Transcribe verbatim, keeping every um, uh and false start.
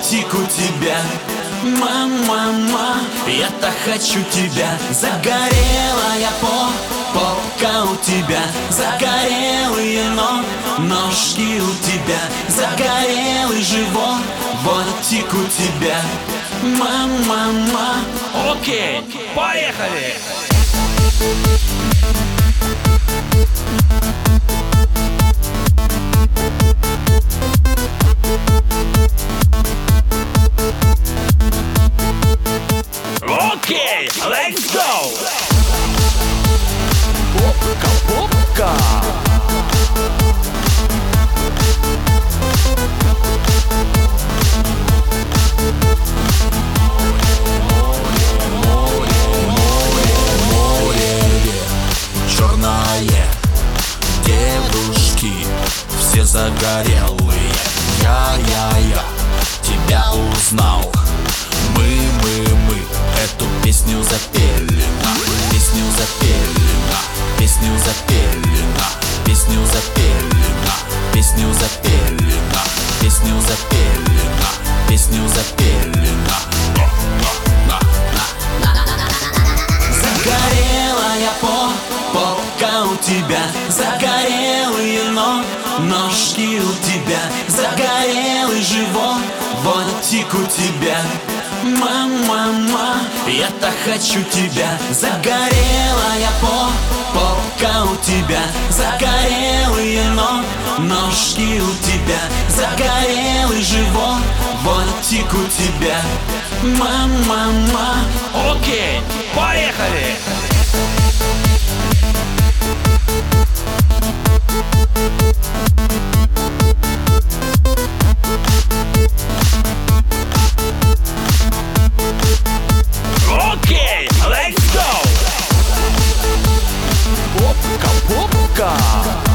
животик у тебя. Мама, я так хочу тебя. Загорелая попка у тебя, загорелые ног, ножки у тебя, загорелый живот, животик у тебя. Мама. Окей, поехали! Окей, let's go! Попка, попка. Черное, девушки все загорелые. Я-я-я тебя узнал. Мы, мы, мы эту песню запели, на, песню запели, на, песню запели, на, песню запели, на, песню запели, на, песню запели, на, песню запели, на, на, на, на. Загорелая попка у тебя, загорелые ног, ножки у тебя, загорелый живот, животик у тебя. Мама, я так хочу тебя. Загорелая попка у тебя, загорелые ног, ножки у тебя, загорелый живот, животик у тебя. Мама. Окей, поехали! Окей, let's go! Попка, попка.